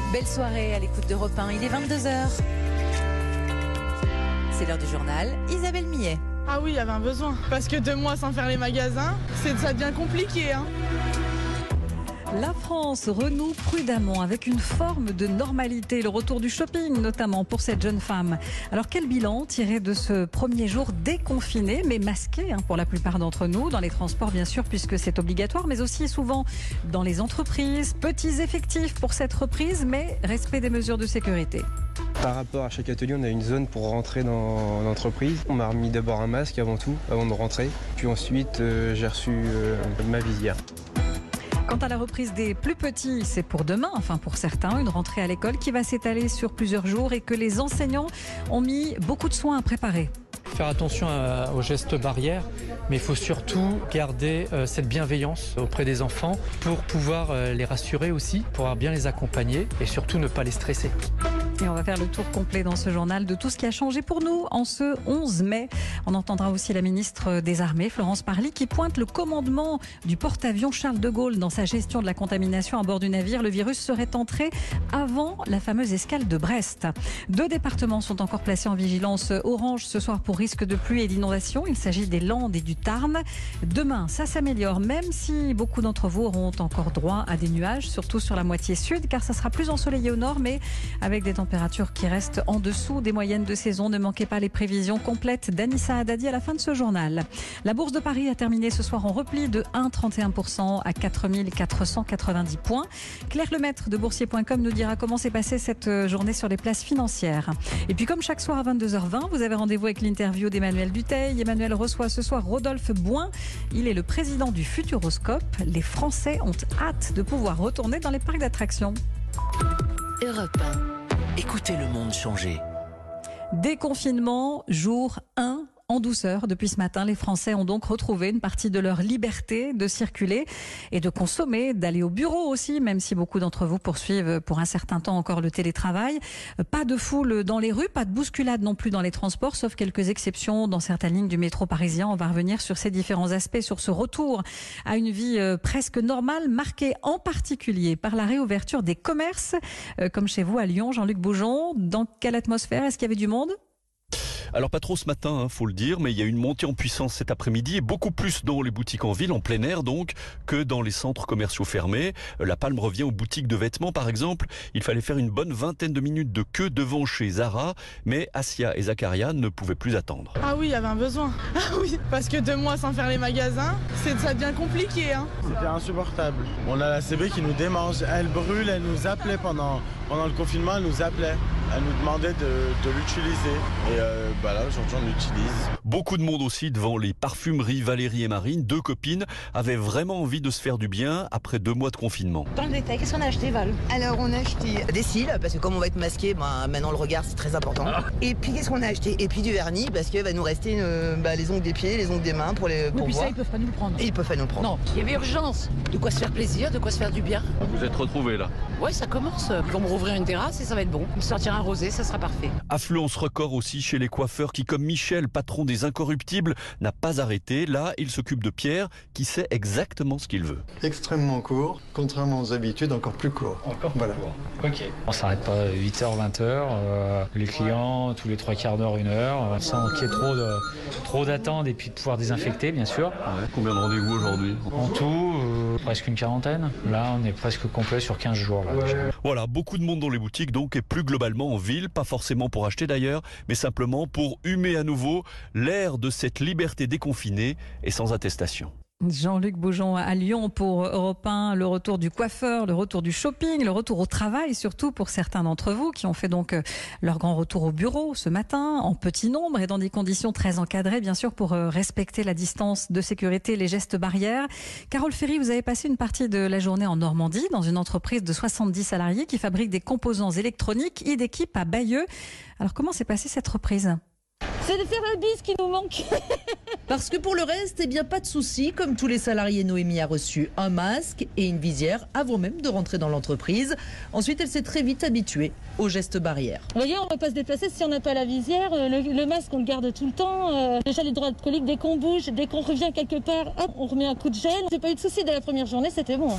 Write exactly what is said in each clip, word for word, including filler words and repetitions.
Belle soirée à l'écoute d'Europe un, il est vingt-deux heures. C'est l'heure du journal, Isabelle Millet. Ah oui, il y avait un besoin. Parce que deux mois sans faire les magasins, c'est, ça devient compliqué. Hein. La France renoue prudemment avec une forme de normalité, le retour du shopping notamment pour cette jeune femme. Alors quel bilan tiré de ce premier jour déconfiné mais masqué hein, pour la plupart d'entre nous, dans les transports bien sûr puisque c'est obligatoire, mais aussi souvent dans les entreprises, petits effectifs pour cette reprise mais respect des mesures de sécurité. Par rapport à chaque atelier, on a une zone pour rentrer dans l'entreprise. On m'a remis d'abord un masque avant tout, avant de rentrer. Puis ensuite, euh, j'ai reçu euh, ma visière. Quant à la reprise des plus petits, c'est pour demain, enfin pour certains, une rentrée à l'école qui va s'étaler sur plusieurs jours et que les enseignants ont mis beaucoup de soins à préparer. Faire attention à, aux gestes barrières, mais il faut surtout garder euh, cette bienveillance auprès des enfants pour pouvoir euh, les rassurer aussi, pouvoir bien les accompagner et surtout ne pas les stresser. Et on va faire le tour complet dans ce journal de tout ce qui a changé pour nous en ce onze mai. On entendra aussi la ministre des Armées, Florence Parly, qui pointe le commandement du porte-avions Charles de Gaulle dans sa gestion de la contamination à bord du navire. Le virus serait entré avant la fameuse escale de Brest. Deux départements sont encore placés en vigilance orange ce soir pour risque de pluie et d'inondation. Il s'agit des Landes et du Tarn. Demain, ça s'améliore, même si beaucoup d'entre vous auront encore droit à des nuages, surtout sur la moitié sud, car ça sera plus ensoleillé au nord, mais avec des températures Températures qui restent en dessous des moyennes de saison. Ne manquez pas les prévisions complètes d'Anissa Haddadi à la fin de ce journal. La Bourse de Paris a terminé ce soir en repli de un virgule trente et un pour cent à quatre mille quatre cent quatre-vingt-dix points. Claire Lemaître de boursier point com nous dira comment s'est passée cette journée sur les places financières. Et puis comme chaque soir à vingt-deux heures vingt, vous avez rendez-vous avec l'interview d'Emmanuel Dutheil. Emmanuel reçoit ce soir Rodolphe Bouin. Il est le président du Futuroscope. Les Français ont hâte de pouvoir retourner dans les parcs d'attractions. Europe un. Écoutez le monde changer. Déconfinement, jour un. En douceur, depuis ce matin, les Français ont donc retrouvé une partie de leur liberté de circuler et de consommer, d'aller au bureau aussi, même si beaucoup d'entre vous poursuivent pour un certain temps encore le télétravail. Pas de foule dans les rues, pas de bousculade non plus dans les transports, sauf quelques exceptions dans certaines lignes du métro parisien. On va revenir sur ces différents aspects, sur ce retour à une vie presque normale, marquée en particulier par la réouverture des commerces, comme chez vous à Lyon, Jean-Luc Boujon. Dans quelle atmosphère? Est-ce qu'il y avait du monde? Alors pas trop ce matin, hein, faut le dire, mais il y a une montée en puissance cet après-midi et beaucoup plus dans les boutiques en ville, en plein air donc, que dans les centres commerciaux fermés. La palme revient aux boutiques de vêtements par exemple. Il fallait faire une bonne vingtaine de minutes de queue devant chez Zara, mais Asia et Zakaria ne pouvaient plus attendre. Ah oui, il y avait un besoin. Ah oui, parce que deux mois sans faire les magasins, c'est, ça devient compliqué. Hein. C'était insupportable. On a la C B qui nous démange, elle brûle, elle nous appelait pendant, pendant le confinement, elle nous appelait. Elle nous demandait de, de l'utiliser. Et euh, bah là, aujourd'hui, on l'utilise. Beaucoup de monde aussi devant les parfumeries Valérie et Marine. Deux copines avaient vraiment envie de se faire du bien après deux mois de confinement. Dans le détail, qu'est-ce qu'on a acheté, Val? Alors, on a acheté des cils, parce que comme on va être masqué, bah, maintenant le regard, c'est très important. Ah. Et puis, qu'est-ce qu'on a acheté? Et puis du vernis, parce qu'il va nous rester une, bah, les ongles des pieds, les ongles des mains pour les pour oui, puis voir. ça, ils peuvent pas nous le prendre. Et ils peuvent pas nous le prendre. Non, il y avait urgence. De quoi se faire plaisir, de quoi se faire du bien. Vous êtes retrouvés là? Ouais, ça commence. Ils vont me rouvrir une terrasse et ça va être bon. Me sortir un rosé, ça sera parfait. Affluence record aussi chez les coiffeurs qui, comme Michel, patron des Incorruptibles, n'a pas arrêté. Là, il s'occupe de Pierre qui sait exactement ce qu'il veut. Extrêmement court, contrairement aux habitudes, encore plus court. Encore voilà. plus court. Ok. On s'arrête pas huit heures, vingt heures. Euh, les clients, tous les trois quarts d'heure, une heure, sans qu'il y ait trop, de, trop d'attente et puis de pouvoir désinfecter, bien sûr. Ouais, combien de rendez-vous aujourd'hui? En tout, euh, presque une quarantaine. Là, on est presque complet sur quinze jours. Là, ouais. Voilà, beaucoup de monde dans les boutiques donc, et plus globalement en ville, pas forcément pour acheter d'ailleurs, mais simplement pour humer à nouveau l'air de cette liberté déconfinée et sans attestation. Jean-Luc Boujon à Lyon pour Europe un, le retour du coiffeur, le retour du shopping, le retour au travail, surtout pour certains d'entre vous qui ont fait donc leur grand retour au bureau ce matin, en petit nombre et dans des conditions très encadrées, bien sûr, pour respecter la distance de sécurité, les gestes barrières. Carole Ferry, vous avez passé une partie de la journée en Normandie, dans une entreprise de soixante-dix salariés qui fabrique des composants électroniques, Idéquip à Bayeux. Alors comment s'est passée cette reprise ? C'est le fer à bise qui nous manque. Parce que pour le reste, eh bien, pas de souci. Comme tous les salariés, Noémie a reçu un masque et une visière avant même de rentrer dans l'entreprise. Ensuite, elle s'est très vite habituée aux gestes barrières. Vous voyez, on ne peut pas se déplacer si on n'a pas la visière. Le, le masque, on le garde tout le temps. Euh, déjà, les droits de colique, dès qu'on bouge, dès qu'on revient quelque part, hop, on remet un coup de gel. J'ai pas eu de souci dès la première journée, c'était bon.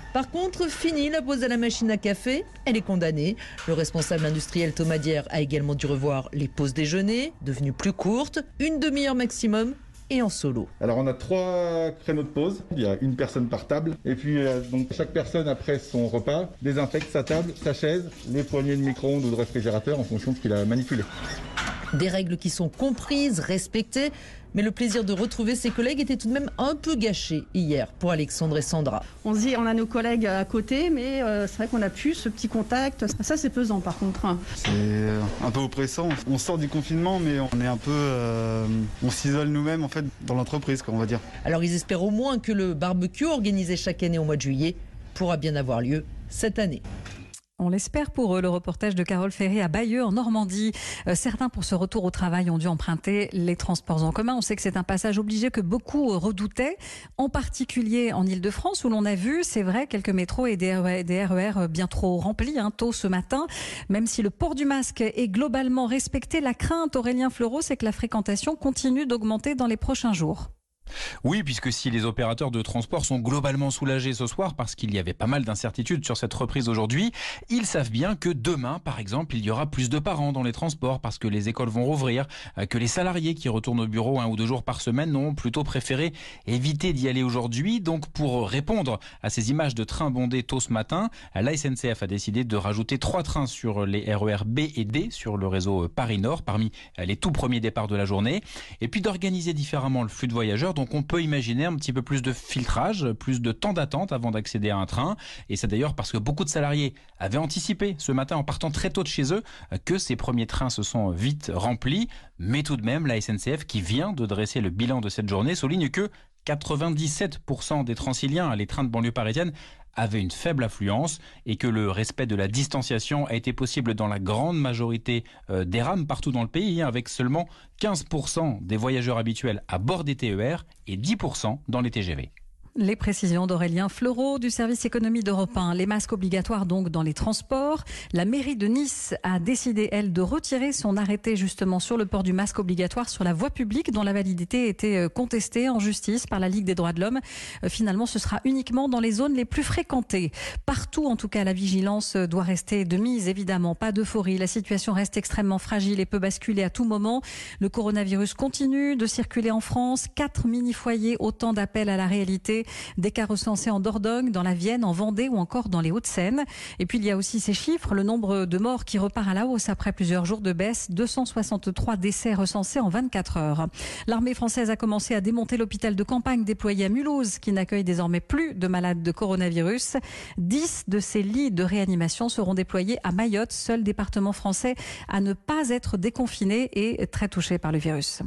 Par contre, fini la pause à la machine à café, elle est condamnée. Le responsable industriel Thomas Dier a également dû revoir les pauses déjeuner, devenues plus courtes, une demi-heure maximum et en solo. Alors on a trois créneaux de pause, il y a une personne par table et puis euh, donc chaque personne après son repas désinfecte sa table, sa chaise, les poignées de micro-ondes ou de réfrigérateur en fonction de ce qu'il a manipulé. Des règles qui sont comprises, respectées, mais le plaisir de retrouver ses collègues était tout de même un peu gâché hier pour Alexandre et Sandra. On se dit on a nos collègues à côté, mais euh, c'est vrai qu'on a plus ce petit contact. Ça c'est pesant par contre. C'est un peu oppressant. On sort du confinement, mais on est un peu, euh, on s'isole nous-mêmes en fait dans l'entreprise, quoi, on va dire. Alors ils espèrent au moins que le barbecue organisé chaque année au mois de juillet pourra bien avoir lieu cette année. On l'espère pour eux. Le reportage de Carole Ferré à Bayeux en Normandie. Euh, certains pour ce retour au travail ont dû emprunter les transports en commun. On sait que c'est un passage obligé que beaucoup redoutaient, en particulier en Ile-de-France où l'on a vu, c'est vrai, quelques métros et des R E R bien trop remplis hein, tôt ce matin. Même si le port du masque est globalement respecté, la crainte, Aurélien Fleureau, c'est que la fréquentation continue d'augmenter dans les prochains jours. Oui, puisque si les opérateurs de transport sont globalement soulagés ce soir parce qu'il y avait pas mal d'incertitudes sur cette reprise aujourd'hui, ils savent bien que demain, par exemple, il y aura plus de parents dans les transports parce que les écoles vont rouvrir, que les salariés qui retournent au bureau un ou deux jours par semaine ont plutôt préféré éviter d'y aller aujourd'hui. Donc pour répondre à ces images de trains bondés tôt ce matin, la S N C F a décidé de rajouter trois trains sur les R E R B et D sur le réseau Paris-Nord parmi les tout premiers départs de la journée et puis d'organiser différemment le flux de voyageurs. Donc on peut imaginer un petit peu plus de filtrage, plus de temps d'attente avant d'accéder à un train. Et c'est d'ailleurs parce que beaucoup de salariés avaient anticipé ce matin en partant très tôt de chez eux que ces premiers trains se sont vite remplis. Mais tout de même, la S N C F qui vient de dresser le bilan de cette journée souligne que quatre-vingt-dix-sept pour cent des Transiliens, les trains de banlieue parisienne, avaient une faible affluence et que le respect de la distanciation a été possible dans la grande majorité des rames partout dans le pays, avec seulement quinze pour cent des voyageurs habituels à bord des T E R et dix pour cent dans les T G V. Les précisions d'Aurélien Fleureau du service économie d'Europe un. Les masques obligatoires donc dans les transports. La mairie de Nice a décidé, elle, de retirer son arrêté justement sur le port du masque obligatoire sur la voie publique dont la validité était contestée en justice par la Ligue des droits de l'homme. Finalement, ce sera uniquement dans les zones les plus fréquentées. Partout, en tout cas, la vigilance doit rester de mise, évidemment. Pas d'euphorie. La situation reste extrêmement fragile et peut basculer à tout moment. Le coronavirus continue de circuler en France. Quatre mini-foyers, autant d'appels à la réalité. Des cas recensés en Dordogne, dans la Vienne, en Vendée ou encore dans les Hauts-de-Seine. Et puis il y a aussi ces chiffres, le nombre de morts qui repart à la hausse après plusieurs jours de baisse, deux cent soixante-trois décès recensés en vingt-quatre heures. L'armée française a commencé à démonter l'hôpital de campagne déployé à Mulhouse, qui n'accueille désormais plus de malades de coronavirus. dix de ces lits de réanimation seront déployés à Mayotte, seul département français à ne pas être déconfiné et très touché par le virus.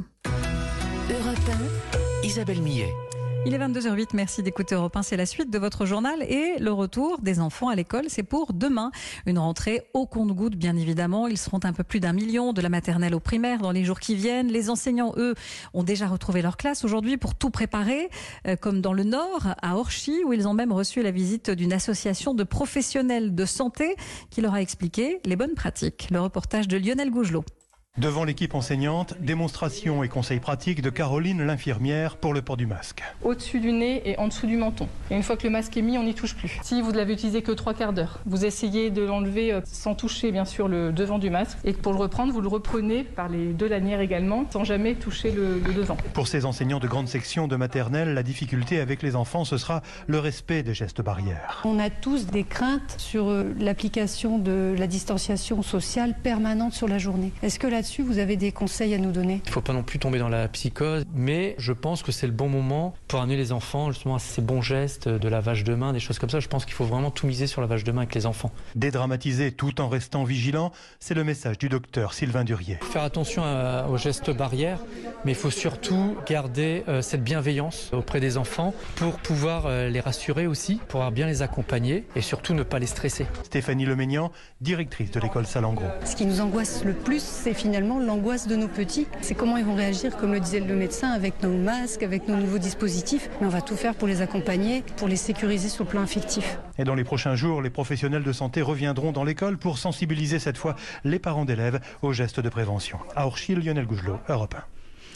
Europe un, Isabelle Millet. Il est vingt-deux heures huit, merci d'écouter Europe un, c'est la suite de votre journal et le retour des enfants à l'école, c'est pour demain. Une rentrée au compte-gouttes bien évidemment, ils seront un peu plus d'un million de la maternelle au primaire dans les jours qui viennent. Les enseignants, eux, ont déjà retrouvé leur classe aujourd'hui pour tout préparer, euh, comme dans le Nord, à Orchy, où ils ont même reçu la visite d'une association de professionnels de santé qui leur a expliqué les bonnes pratiques. Le reportage de Lionel Gougelot. Devant l'équipe enseignante, démonstration et conseils pratiques de Caroline, l'infirmière, pour le port du masque. Au-dessus du nez et en dessous du menton. Et une fois que le masque est mis, on n'y touche plus. Si vous ne l'avez utilisé que trois quarts d'heure, vous essayez de l'enlever sans toucher bien sûr le devant du masque. Et pour le reprendre, vous le reprenez par les deux lanières également, sans jamais toucher le, le devant. Pour ces enseignants de grande section de maternelle, la difficulté avec les enfants, ce sera le respect des gestes barrières. On a tous des craintes sur l'application de la distanciation sociale permanente sur la journée. Est-ce que là vous avez des conseils à nous donner? Il ne faut pas non plus tomber dans la psychose, mais je pense que c'est le bon moment pour amener les enfants justement à ces bons gestes de lavage de main, des choses comme ça. Je pense qu'il faut vraiment tout miser sur le lavage de main avec les enfants. Dédramatiser tout en restant vigilant, c'est le message du docteur Sylvain Durier. Faire attention à, aux gestes barrières, mais il faut surtout garder euh, cette bienveillance auprès des enfants pour pouvoir euh, les rassurer aussi, pour pouvoir bien les accompagner et surtout ne pas les stresser. Stéphanie Leménian, directrice de l'école Salengro. Ce qui nous angoisse le plus, c'est finalement l'angoisse de nos petits. C'est comment ils vont réagir, comme le disait le médecin, avec nos masques, avec nos nouveaux dispositifs. Mais on va tout faire pour les accompagner, pour les sécuriser sur le plan affectif. Et dans les prochains jours, les professionnels de santé reviendront dans l'école pour sensibiliser cette fois les parents d'élèves aux gestes de prévention. À Orchy, Lionel Gougelot, Europe un.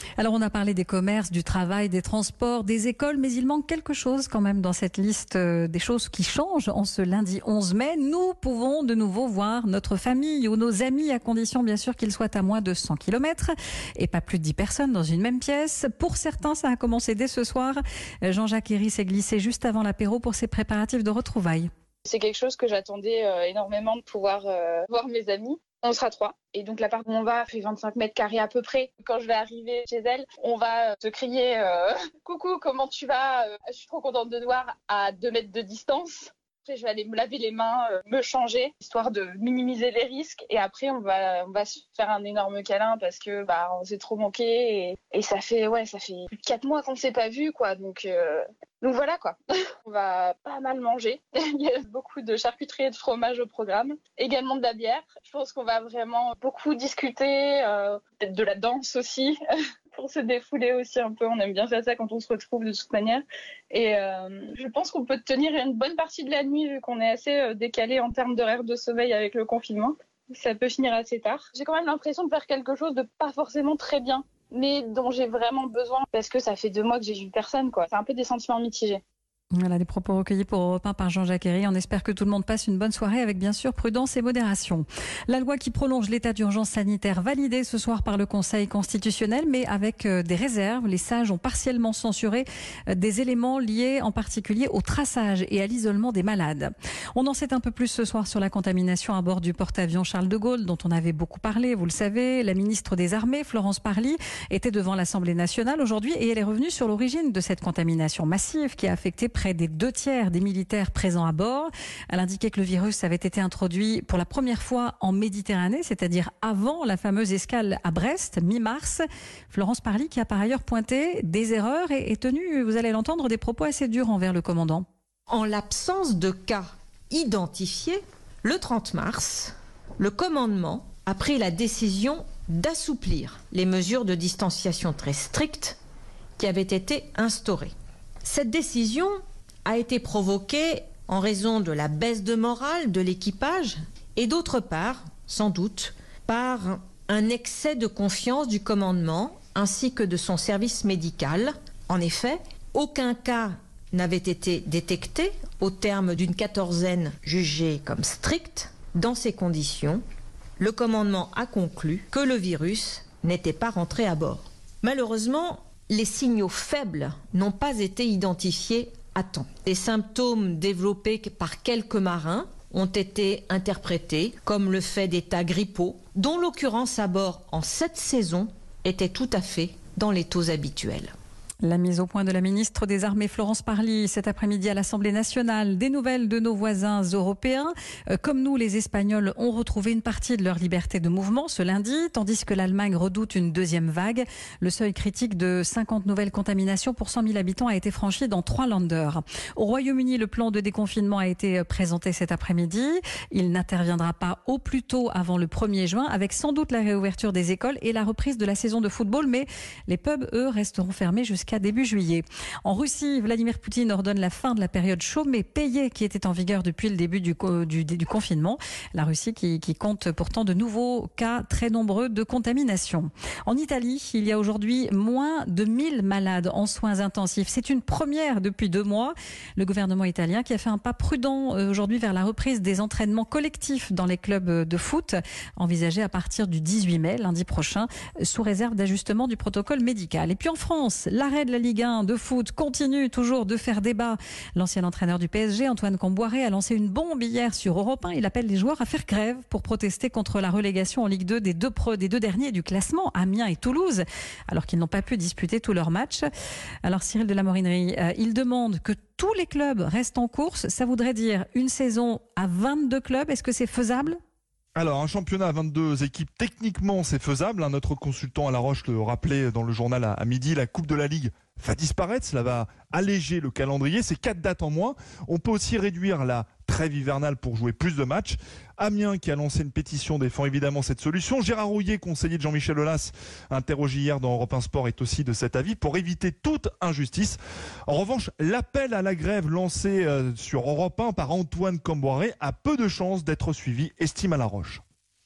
Alors on a parlé des commerces, du travail, des transports, des écoles, mais il manque quelque chose quand même dans cette liste des choses qui changent en ce lundi onze mai. Nous pouvons de nouveau voir notre famille ou nos amis, à condition bien sûr qu'ils soient à moins de cent kilomètres et pas plus de dix personnes dans une même pièce. Pour certains, ça a commencé dès ce soir. Jean-Jacques Herry s'est glissé juste avant l'apéro pour ses préparatifs de retrouvailles. C'est quelque chose que j'attendais euh, énormément de pouvoir euh, voir mes amis. On sera trois. Et donc l'appart où on va fait vingt-cinq mètres carrés à peu près. Quand je vais arriver chez elle, on va te crier euh, « Coucou, comment tu vas ? Je suis trop contente de te voir à deux mètres de distance. » Après, je vais aller me laver les mains, euh, me changer, histoire de minimiser les risques. Et après, on va, on va se faire un énorme câlin parce que bah, on s'est trop manqué. Et, et ça fait ouais, ça fait plus de quatre mois qu'on ne s'est pas vu, quoi. Donc, euh, donc voilà, quoi. On va pas mal manger. Il y a beaucoup de charcuterie et de fromage au programme. Également de la bière. Je pense qu'on va vraiment beaucoup discuter, euh, peut-être de la danse aussi. Pour se défouler aussi un peu, on aime bien faire ça quand on se retrouve de toute manière. Et euh, je pense qu'on peut tenir une bonne partie de la nuit vu qu'on est assez euh, décalé en termes d'horaire de sommeil avec le confinement. Ça peut finir assez tard. J'ai quand même l'impression de faire quelque chose de pas forcément très bien, mais dont j'ai vraiment besoin parce que ça fait deux mois que j'ai vu personne, quoi. C'est un peu des sentiments mitigés. Voilà, des propos recueillis pour Europe un par Jean-Jacques Herry. On espère que tout le monde passe une bonne soirée avec bien sûr prudence et modération. La loi qui prolonge l'état d'urgence sanitaire validée ce soir par le Conseil constitutionnel, mais avec des réserves. Les sages ont partiellement censuré des éléments liés en particulier au traçage et à l'isolement des malades. On en sait un peu plus ce soir sur la contamination à bord du porte-avions Charles de Gaulle, dont on avait beaucoup parlé, vous le savez. La ministre des Armées, Florence Parly, était devant l'Assemblée nationale aujourd'hui et elle est revenue sur l'origine de cette contamination massive qui a affecté près des deux tiers des militaires présents à bord. Elle indiquait que le virus avait été introduit pour la première fois en Méditerranée, c'est-à-dire avant la fameuse escale à Brest, mi-mars. Florence Parly qui a par ailleurs pointé des erreurs et est tenue, vous allez l'entendre, des propos assez durs envers le commandant. En l'absence de cas identifiés, le trente mars, le commandement a pris la décision d'assouplir les mesures de distanciation très strictes qui avaient été instaurées. Cette décision a été provoquée en raison de la baisse de morale de l'équipage et d'autre part, sans doute, par un excès de confiance du commandement ainsi que de son service médical. En effet, aucun cas n'avait été détecté au terme d'une quatorzaine jugée comme stricte. Dans ces conditions, le commandement a conclu que le virus n'était pas rentré à bord. Malheureusement, les signaux faibles n'ont pas été identifiés à temps. Les symptômes développés par quelques marins ont été interprétés comme le fait d'états grippaux, dont l'occurrence à bord en cette saison était tout à fait dans les taux habituels. La mise au point de la ministre des Armées Florence Parly cet après-midi à l'Assemblée nationale. Des nouvelles de nos voisins européens. Comme nous, les Espagnols ont retrouvé une partie de leur liberté de mouvement ce lundi, tandis que l'Allemagne redoute une deuxième vague. Le seuil critique de cinquante nouvelles contaminations pour cent mille habitants a été franchi dans trois Länder. Au Royaume-Uni, le plan de déconfinement a été présenté cet après-midi. Il n'interviendra pas au plus tôt avant le premier juin, avec sans doute la réouverture des écoles et la reprise de la saison de football, mais les pubs, eux, resteront fermés jusqu'à début juillet. En Russie, Vladimir Poutine ordonne la fin de la période chaude mais payée qui était en vigueur depuis le début du, du, du confinement. La Russie qui, qui compte pourtant de nouveaux cas très nombreux de contamination. En Italie, il y a aujourd'hui moins de mille malades en soins intensifs. C'est une première depuis deux mois. Le gouvernement italien qui a fait un pas prudent aujourd'hui vers la reprise des entraînements collectifs dans les clubs de foot, envisagés à partir du dix-huit mai, lundi prochain, sous réserve d'ajustement du protocole médical. Et puis en France, l'arrêt de la Ligue un de foot continue toujours de faire débat. L'ancien entraîneur du P S G, Antoine Comboiré, a lancé une bombe hier sur Europe un. Il appelle les joueurs à faire grève pour protester contre la relégation en Ligue deux des deux, pre, des deux derniers du classement, Amiens et Toulouse, alors qu'ils n'ont pas pu disputer tous leurs matchs. Alors Cyril de la Morinerie, euh, il demande que tous les clubs restent en course. Ça voudrait dire une saison à vingt-deux clubs. Est-ce que c'est faisable ? Alors, un championnat à vingt-deux équipes, techniquement, c'est faisable. Notre consultant à La Roche le rappelait dans le journal à midi. La Coupe de la Ligue va disparaître. Cela va alléger le calendrier. C'est quatre dates en moins. On peut aussi réduire la trêve hivernale pour jouer plus de matchs. Amiens, qui a lancé une pétition, défend évidemment cette solution. Gérard Rouillet, conseiller de Jean-Michel Aulas, interrogé hier dans Europe un Sport, est aussi de cet avis pour éviter toute injustice. En revanche, l'appel à la grève lancé sur Europe un par Antoine Comboiré a peu de chances d'être suivi, estime à La Roche.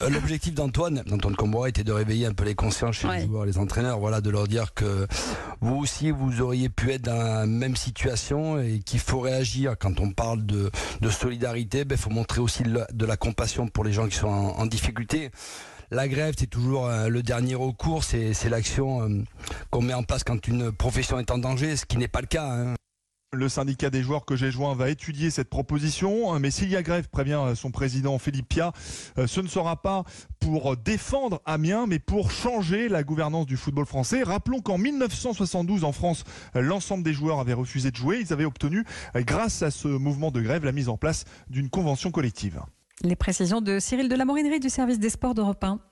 L'objectif d'Antoine, d'Antoine Comboiré, était de réveiller un peu les consciences chez ouais. les joueurs, les entraîneurs, voilà, de leur dire que vous aussi, vous auriez pu être dans la même situation et qu'il faut réagir. Quand on parle de, de solidarité, ben, faut montrer aussi de la, de la compassion pour les gens qui sont en, en difficulté. La grève, c'est toujours euh, le dernier recours, c'est, c'est l'action euh, qu'on met en place quand une profession est en danger, ce qui n'est pas le cas, hein. Le syndicat des joueurs que j'ai joint va étudier cette proposition, mais s'il y a grève, prévient son président Philippe Piat, ce ne sera pas pour défendre Amiens, mais pour changer la gouvernance du football français. Rappelons qu'en mille neuf cent soixante-douze, en France, l'ensemble des joueurs avaient refusé de jouer. Ils avaient obtenu, grâce à ce mouvement de grève, la mise en place d'une convention collective. Les précisions de Cyril de la Morinerie du service des sports d'Europe un.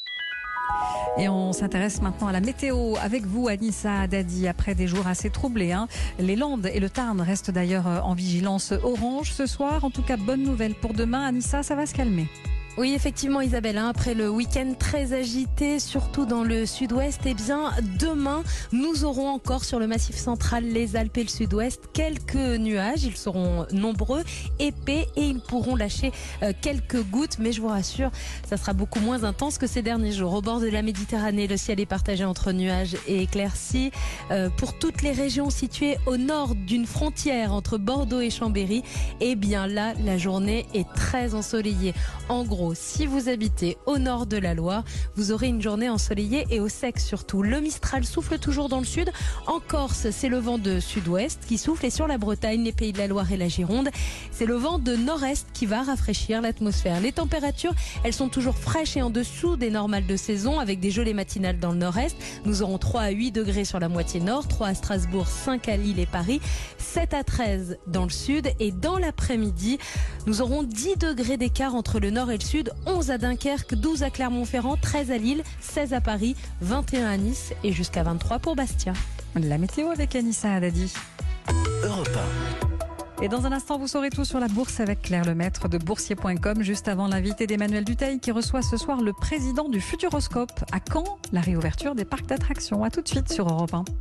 Et on s'intéresse maintenant à la météo avec vous, Anissa Dadi, après des jours assez troublés. Hein. Les Landes et le Tarn restent d'ailleurs en vigilance orange ce soir. En tout cas, bonne nouvelle pour demain. Anissa, ça va se calmer. Oui, effectivement, Isabelle, hein, après le week-end très agité, surtout dans le sud-ouest, eh bien, demain, nous aurons encore sur le massif central, les Alpes et le sud-ouest, quelques nuages. Ils seront nombreux, épais et ils pourront lâcher euh, quelques gouttes. Mais je vous rassure, ça sera beaucoup moins intense que ces derniers jours. Au bord de la Méditerranée, le ciel est partagé entre nuages et éclaircies. Euh, pour toutes les régions situées au nord d'une frontière entre Bordeaux et Chambéry, eh bien là, la journée est très ensoleillée. En gros, si vous habitez au nord de la Loire, vous aurez une journée ensoleillée et au sec surtout. Le Mistral souffle toujours dans le sud. En Corse, c'est le vent de sud-ouest qui souffle et sur la Bretagne, les Pays de la Loire et la Gironde, c'est le vent de nord-est qui va rafraîchir l'atmosphère. Les températures, elles sont toujours fraîches et en dessous des normales de saison avec des gelées matinales dans le nord-est. Nous aurons trois à huit degrés sur la moitié nord, trois à Strasbourg, cinq à Lille et Paris, sept à treize dans le sud et dans l'après-midi, nous aurons dix degrés d'écart entre le nord et le sud. onze à Dunkerque, douze à Clermont-Ferrand, treize à Lille, seize à Paris, vingt et un à Nice et jusqu'à vingt-trois pour Bastia. La météo avec Anissa Dadi. Europe un. Et dans un instant, vous saurez tout sur la bourse avec Claire Lemaître de boursier point com. Juste avant l'invité d'Emmanuel Dutheil qui reçoit ce soir le président du Futuroscope. À quand la réouverture des parcs d'attractions? À tout de suite sur Europe un.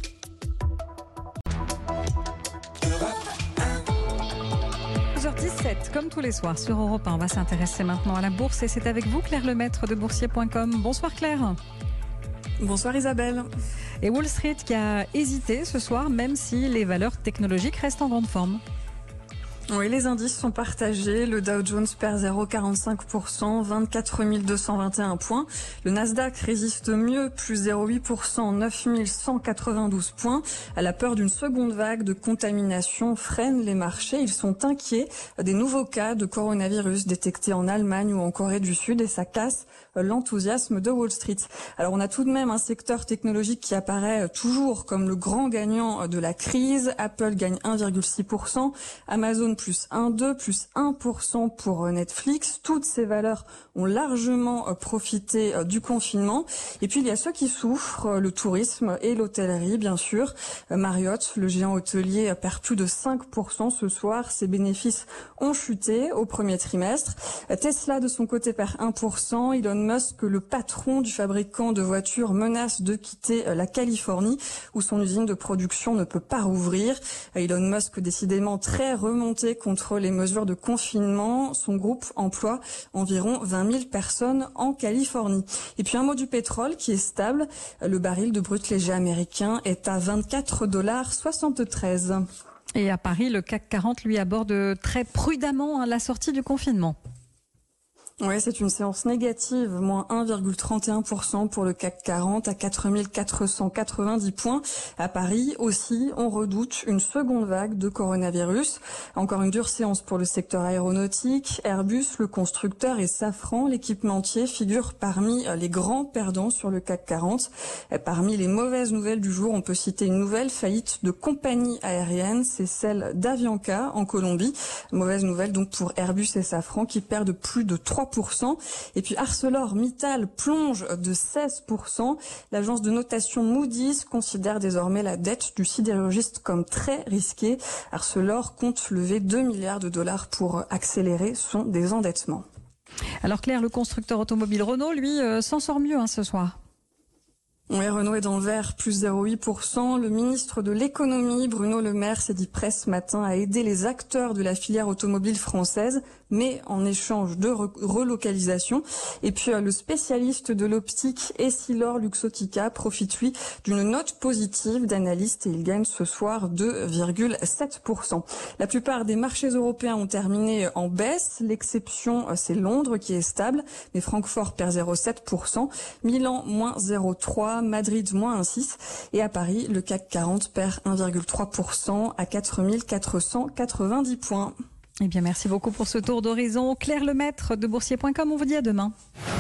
douze heures dix-sept, comme tous les soirs sur Europe un, on va s'intéresser maintenant à la bourse et c'est avec vous Claire Lemaître de boursier point com. Bonsoir Claire. Bonsoir Isabelle. Et Wall Street qui a hésité ce soir même si les valeurs technologiques restent en grande forme. Oui, les indices sont partagés. Le Dow Jones perd zéro virgule quarante-cinq pour cent, vingt-quatre mille deux cent vingt et un points. Le Nasdaq résiste mieux, plus zéro virgule huit pour cent, neuf mille cent quatre-vingt-douze points. La peur d'une seconde vague de contamination freine les marchés. Ils sont inquiets des nouveaux cas de coronavirus détectés en Allemagne ou en Corée du Sud et ça casse l'enthousiasme de Wall Street. Alors on a tout de même un secteur technologique qui apparaît toujours comme le grand gagnant de la crise. Apple gagne un virgule six pour cent, Amazon plus un virgule deux, plus un pour cent pour Netflix. Toutes ces valeurs ont largement profité du confinement. Et puis il y a ceux qui souffrent, le tourisme et l'hôtellerie bien sûr. Marriott, le géant hôtelier, perd plus de cinq pour cent ce soir. Ses bénéfices ont chuté au premier trimestre. Tesla de son côté perd un pour cent. Elon Musk, le patron du fabricant de voitures, menace de quitter la Californie où son usine de production ne peut pas rouvrir. Elon Musk décidément très remonté contre les mesures de confinement. Son groupe emploie environ vingt mille personnes en Californie. Et puis un mot du pétrole qui est stable. Le baril de brut léger américain est à vingt-quatre dollars soixante-treize. Et à Paris, le C A C quarante lui aborde très prudemment la sortie du confinement. Oui, c'est une séance négative, moins un virgule trente et un pour cent pour le C A C quarante à quatre mille quatre cent quatre-vingt-dix points. À Paris aussi, on redoute une seconde vague de coronavirus. Encore une dure séance pour le secteur aéronautique. Airbus, le constructeur, et Safran, l'équipementier, figurent parmi les grands perdants sur le C A C quarante. Parmi les mauvaises nouvelles du jour, on peut citer une nouvelle faillite de compagnie aérienne, c'est celle d'Avianca en Colombie. Mauvaise nouvelle donc pour Airbus et Safran qui perdent plus de trois pour cent. Et puis ArcelorMittal plonge de seize pour cent. L'agence de notation Moody's considère désormais la dette du sidérurgiste comme très risquée. Arcelor compte lever deux milliards de dollars pour accélérer son désendettement. Alors Claire, le constructeur automobile Renault, lui, euh, s'en sort mieux hein, ce soir. Oui, Renault est dans le vert, plus zéro virgule huit pour cent. Le ministre de l'économie, Bruno Le Maire, s'est dit prêt ce matin à aider les acteurs de la filière automobile française, mais en échange de re- relocalisation. Et puis euh, le spécialiste de l'optique Essilor Luxottica profite, lui, d'une note positive d'analyste et il gagne ce soir deux virgule sept pour cent. La plupart des marchés européens ont terminé en baisse. L'exception, euh, c'est Londres qui est stable, mais Francfort perd zéro virgule sept pour cent. Milan, moins zéro virgule trois pour cent. Madrid, moins un virgule six pour cent. Et à Paris, le C A C quarante perd un virgule trois pour cent à quatre mille quatre cent quatre-vingt-dix points. Eh bien, merci beaucoup pour ce tour d'horizon. Claire Lemaître de boursier point com, on vous dit à demain.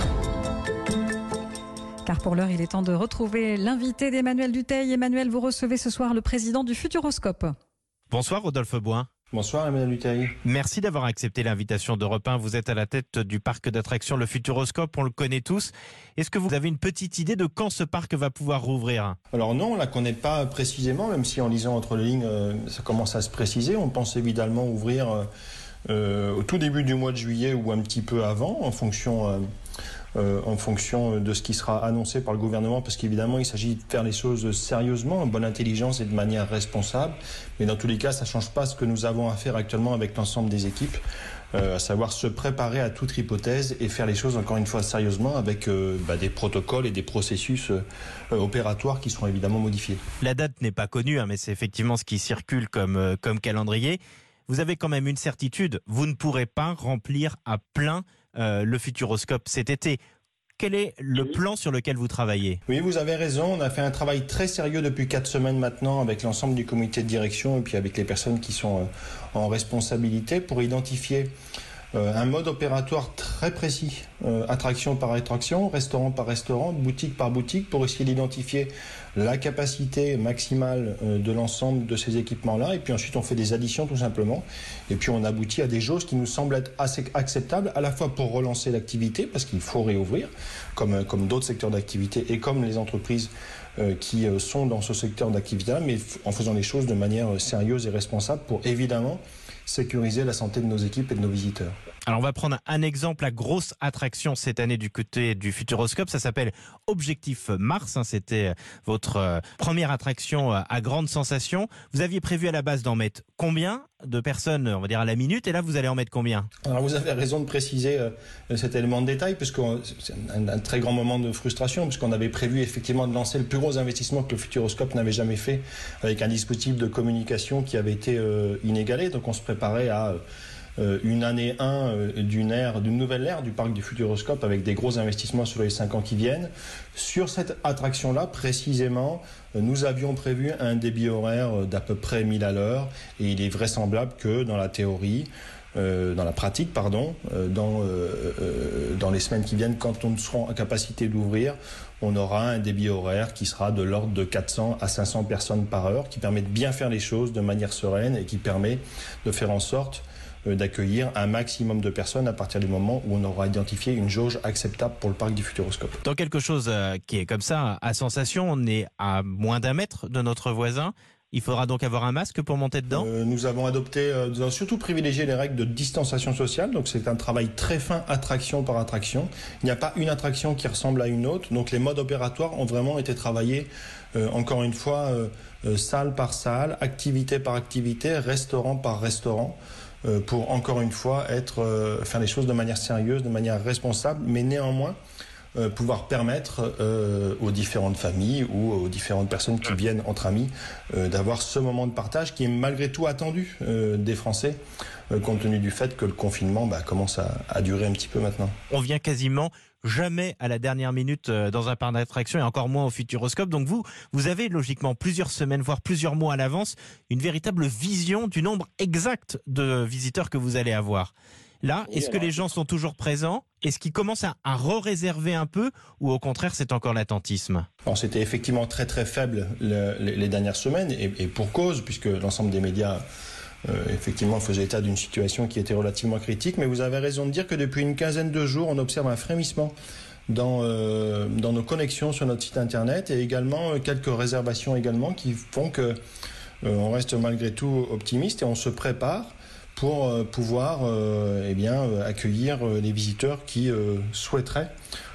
Car pour l'heure, il est temps de retrouver l'invité d'Emmanuel Dutheil. Emmanuel, vous recevez ce soir le président du Futuroscope. Bonsoir Rodolphe Boin. Bonsoir Emmanuel Dutheil. Merci d'avoir accepté l'invitation d'Europe un. Vous êtes à la tête du parc d'attractions Le Futuroscope, on le connaît tous. Est-ce que vous avez une petite idée de quand ce parc va pouvoir rouvrir ? Alors non, on ne la connaît pas précisément, même si en lisant entre les lignes, euh, ça commence à se préciser. On pense évidemment ouvrir euh, euh, au tout début du mois de juillet ou un petit peu avant, en fonction... Euh, Euh, en fonction de ce qui sera annoncé par le gouvernement, parce qu'évidemment il s'agit de faire les choses sérieusement, en bonne intelligence et de manière responsable, mais dans tous les cas ça ne change pas ce que nous avons à faire actuellement avec l'ensemble des équipes, euh, à savoir se préparer à toute hypothèse et faire les choses encore une fois sérieusement avec euh, bah, des protocoles et des processus euh, opératoires qui seront évidemment modifiés. La date n'est pas connue, hein, mais c'est effectivement ce qui circule comme, euh, comme calendrier. Vous avez quand même une certitude, vous ne pourrez pas remplir à plein Euh, le Futuroscope cet été. Quel est le plan sur lequel vous travaillez ? Oui, vous avez raison. On a fait un travail très sérieux depuis quatre semaines maintenant avec l'ensemble du comité de direction et puis avec les personnes qui sont euh, en responsabilité pour identifier euh, un mode opératoire très précis, euh, attraction par attraction, restaurant par restaurant, boutique par boutique, pour essayer d'identifier la capacité maximale euh, de l'ensemble de ces équipements-là. Et puis ensuite, on fait des additions tout simplement. Et puis on aboutit à des jauges qui nous semblent être assez acceptables, à la fois pour relancer l'activité, parce qu'il faut réouvrir, comme, comme d'autres secteurs d'activité et comme les entreprises euh, qui euh, sont dans ce secteur d'activité-là, mais en faisant les choses de manière sérieuse et responsable pour évidemment sécuriser la santé de nos équipes et de nos visiteurs. Alors on va prendre un exemple, la grosse attraction cette année du côté du Futuroscope, ça s'appelle Objectif Mars, hein, c'était votre euh, première attraction euh, à grande sensation. Vous aviez prévu à la base d'en mettre combien de personnes, on va dire à la minute, et là vous allez en mettre combien ? Alors vous avez raison de préciser euh, cet élément de détail, parce que c'est un, un très grand moment de frustration, puisqu'on avait prévu effectivement de lancer le plus gros investissement que le Futuroscope n'avait jamais fait, avec un dispositif de communication qui avait été euh, inégalé, donc on se préparait à... Euh, une année un euh, d'une ère, d'une nouvelle ère du parc du Futuroscope avec des gros investissements sur les cinq ans qui viennent. Sur cette attraction-là, précisément, euh, nous avions prévu un débit horaire d'à peu près mille à l'heure et il est vraisemblable que dans la théorie, euh, dans la pratique, pardon, euh, dans, euh, euh, dans les semaines qui viennent, quand on sera en capacité d'ouvrir, on aura un débit horaire qui sera de l'ordre de quatre cents à cinq cents personnes par heure, qui permet de bien faire les choses de manière sereine et qui permet de faire en sorte d'accueillir un maximum de personnes à partir du moment où on aura identifié une jauge acceptable pour le parc du Futuroscope. Dans quelque chose qui est comme ça, à sensation, on est à moins d'un mètre de notre voisin. Il faudra donc avoir un masque pour monter dedans ? euh, Nous avons adopté, euh, nous avons surtout privilégié les règles de distanciation sociale. Donc c'est un travail très fin, attraction par attraction. Il n'y a pas une attraction qui ressemble à une autre. Donc les modes opératoires ont vraiment été travaillés, euh, encore une fois, euh, euh, salle par salle, activité par activité, restaurant par restaurant, euh, pour encore une fois être, euh, faire les choses de manière sérieuse, de manière responsable, mais néanmoins Euh, pouvoir permettre euh, aux différentes familles ou aux différentes personnes qui viennent entre amis euh, d'avoir ce moment de partage qui est malgré tout attendu euh, des Français euh, compte tenu du fait que le confinement bah, commence à, à durer un petit peu maintenant. On vient quasiment jamais à la dernière minute dans un parc d'attractions et encore moins au Futuroscope. Donc vous, vous avez logiquement plusieurs semaines, voire plusieurs mois à l'avance, une véritable vision du nombre exact de visiteurs que vous allez avoir. Là, oui, est-ce alors... que les gens sont toujours présents ? Est-ce qu'ils commencent à, à re-réserver un peu ou au contraire c'est encore l'attentisme ? Alors c'était effectivement très très faible le, les, les dernières semaines et, et pour cause puisque l'ensemble des médias euh, effectivement faisaient état d'une situation qui était relativement critique. Mais vous avez raison de dire que depuis une quinzaine de jours on observe un frémissement dans, euh, dans nos connexions sur notre site internet et également euh, quelques réservations également qui font que euh, on reste malgré tout optimiste et on se prépare pour euh, pouvoir euh, eh bien, euh, accueillir euh, les visiteurs qui euh, souhaiteraient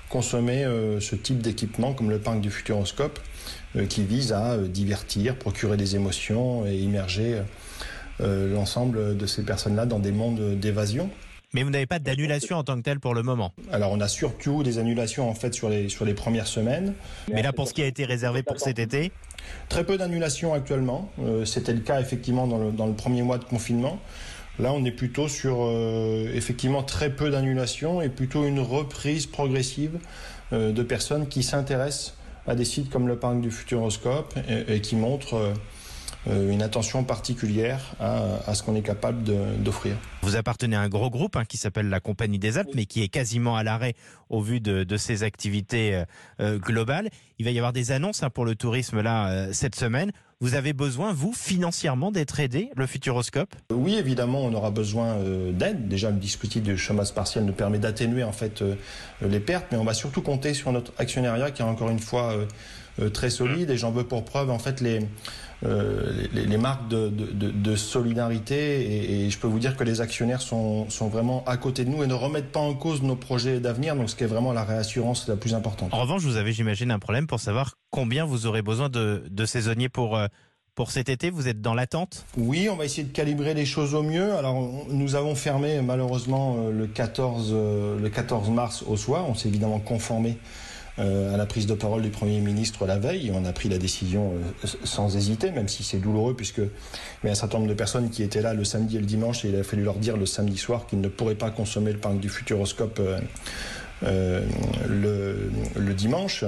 consommer euh, ce type d'équipement comme le parc du Futuroscope euh, qui vise à euh, divertir, procurer des émotions et immerger euh, l'ensemble de ces personnes-là dans des mondes d'évasion. Mais vous n'avez pas d'annulation en tant que telle pour le moment? Alors on a surtout des annulations en fait sur les, sur les premières semaines. Mais là pour ce qui a été réservé pour cet été? Très peu d'annulations actuellement. Euh, c'était le cas effectivement dans le, dans le premier mois de confinement. Là on est plutôt sur euh, effectivement très peu d'annulations et plutôt une reprise progressive euh, de personnes qui s'intéressent à des sites comme le parc du Futuroscope et, et qui montrent euh, une attention particulière à, à ce qu'on est capable de, d'offrir. Vous appartenez à un gros groupe hein, qui s'appelle la Compagnie des Alpes, mais qui est quasiment à l'arrêt au vu de, de ses activités euh, globales. Il va y avoir des annonces hein, pour le tourisme là euh, cette semaine. Vous avez besoin, vous, financièrement, d'être aidé, le Futuroscope? Oui, évidemment, on aura besoin euh, d'aide. Déjà, le dispositif de chômage partiel nous permet d'atténuer en fait euh, les pertes, mais on va surtout compter sur notre actionnariat qui est encore une fois euh, euh, très solide. Et j'en veux pour preuve en fait les Euh, les, les marques de, de, de solidarité et, et je peux vous dire que les actionnaires sont, sont vraiment à côté de nous et ne remettent pas en cause nos projets d'avenir, donc ce qui est vraiment la réassurance la plus importante. En revanche, vous avez, j'imagine, un problème pour savoir combien vous aurez besoin de, de saisonniers pour, pour cet été. Vous êtes dans l'attente? Oui, on va essayer de calibrer les choses au mieux. Alors, on, nous avons fermé malheureusement le quatorze, le quatorze mars au soir. On s'est évidemment conformé Euh, à la prise de parole du Premier ministre la veille. Et on a pris la décision euh, sans hésiter, même si c'est douloureux, puisque il y a un certain nombre de personnes qui étaient là le samedi et le dimanche, et il a fallu leur dire le samedi soir qu'ils ne pourraient pas consommer le parc du Futuroscope euh, euh, le, le dimanche.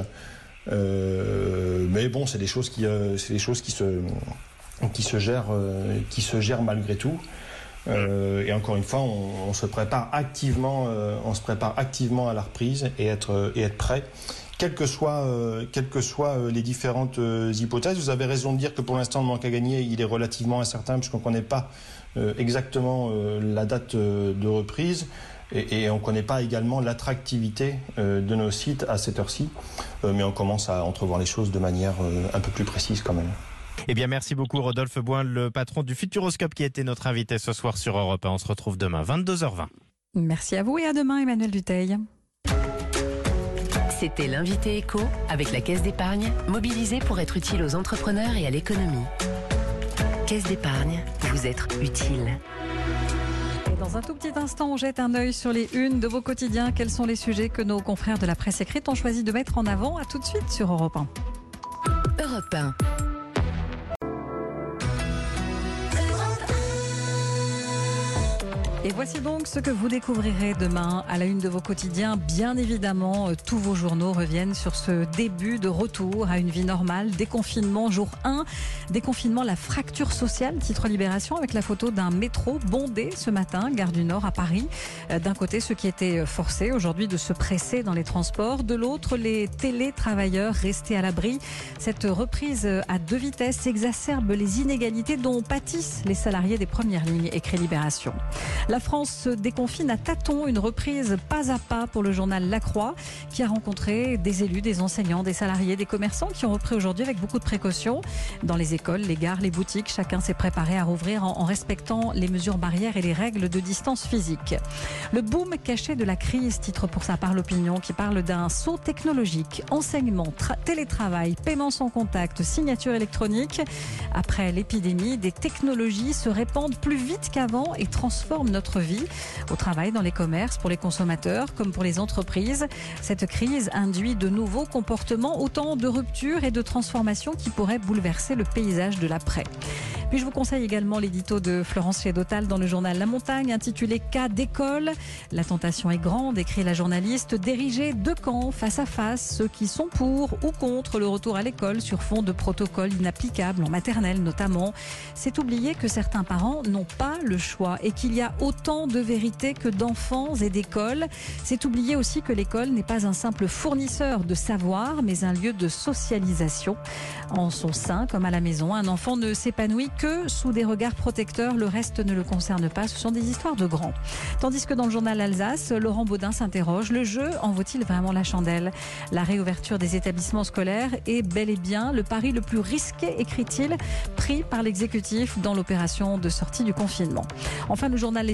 Euh, mais bon, c'est des choses qui, euh, c'est des choses qui se, qui se gèrent, euh, qui se gèrent malgré tout. Euh, et encore une fois, on, on se prépare activement, euh, on se prépare activement à la reprise et être et être prêt, quelles que soient, euh, quelles que soient euh, les différentes euh, hypothèses. Vous avez raison de dire que pour l'instant, le manque à gagner, il est relativement incertain puisqu'on ne connaît pas euh, exactement euh, la date euh, de reprise. Et, et on ne connaît pas également l'attractivité euh, de nos sites à cette heure-ci, euh, mais on commence à entrevoir les choses de manière euh, un peu plus précise quand même. Eh bien, merci beaucoup Rodolphe Boin, le patron du Futuroscope qui a été notre invité ce soir sur Europe un. On se retrouve demain, vingt-deux heures vingt. Merci à vous et à demain, Emmanuel Dutheil. C'était l'invité éco avec la Caisse d'épargne, mobilisée pour être utile aux entrepreneurs et à l'économie. Caisse d'épargne, vous être utile. Et dans un tout petit instant, on jette un œil sur les unes de vos quotidiens. Quels sont les sujets que nos confrères de la presse écrite ont choisi de mettre en avant? À tout de suite sur Europe un. Europe un. Et voici donc ce que vous découvrirez demain à la une de vos quotidiens. Bien évidemment, tous vos journaux reviennent sur ce début de retour à une vie normale. Déconfinement, jour un. Déconfinement, la fracture sociale, titre Libération, avec la photo d'un métro bondé ce matin, gare du Nord à Paris. D'un côté, ceux qui étaient forcés aujourd'hui de se presser dans les transports. De l'autre, les télétravailleurs restés à l'abri. Cette reprise à deux vitesses exacerbe les inégalités dont pâtissent les salariés des premières lignes, écrit Libération. La France se déconfine à tâtons, une reprise pas à pas pour le journal La Croix qui a rencontré des élus, des enseignants, des salariés, des commerçants qui ont repris aujourd'hui avec beaucoup de précautions. Dans les écoles, les gares, les boutiques, chacun s'est préparé à rouvrir en, en respectant les mesures barrières et les règles de distance physique. Le boom caché de la crise, titre pour sa part l'opinion, qui parle d'un saut technologique, enseignement, télétravail, paiement sans contact, signature électronique. Après l'épidémie, des technologies se répandent plus vite qu'avant et transforment notre notre vie, au travail, dans les commerces, pour les consommateurs comme pour les entreprises. Cette crise induit de nouveaux comportements, autant de ruptures et de transformations qui pourraient bouleverser le paysage de l'après. Puis je vous conseille également l'édito de Florence Chédotal dans le journal La Montagne, intitulé « Cas d'école ». La tentation est grande, écrit la journaliste, d'ériger deux camps face à face, ceux qui sont pour ou contre le retour à l'école sur fond de protocoles inapplicables, en maternelle notamment. C'est oublier que certains parents n'ont pas le choix et qu'il y a autant de vérité que d'enfants et d'écoles. C'est oublier aussi que l'école n'est pas un simple fournisseur de savoir, mais un lieu de socialisation. En son sein, comme à la maison, un enfant ne s'épanouit que sous des regards protecteurs. Le reste ne le concerne pas. Ce sont des histoires de grands. Tandis que dans le journal Alsace, Laurent Baudin s'interroge. Le jeu en vaut-il vraiment la chandelle? La réouverture des établissements scolaires est bel et bien le pari le plus risqué, écrit-il, pris par l'exécutif dans l'opération de sortie du confinement. Enfin, le journal Les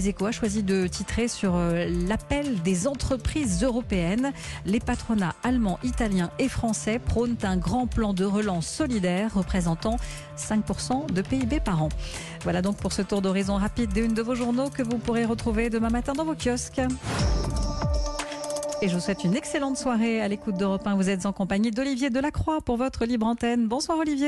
Les Échos a choisi de titrer sur l'appel des entreprises européennes. Les patronats allemands, italiens et français prônent un grand plan de relance solidaire représentant cinq pour cent de P I B par an. Voilà donc pour ce tour d'horizon rapide d'une de vos journaux que vous pourrez retrouver demain matin dans vos kiosques. Et je vous souhaite une excellente soirée à l'écoute d'Europe un. Vous êtes en compagnie d'Olivier Delacroix pour votre libre antenne. Bonsoir Olivier.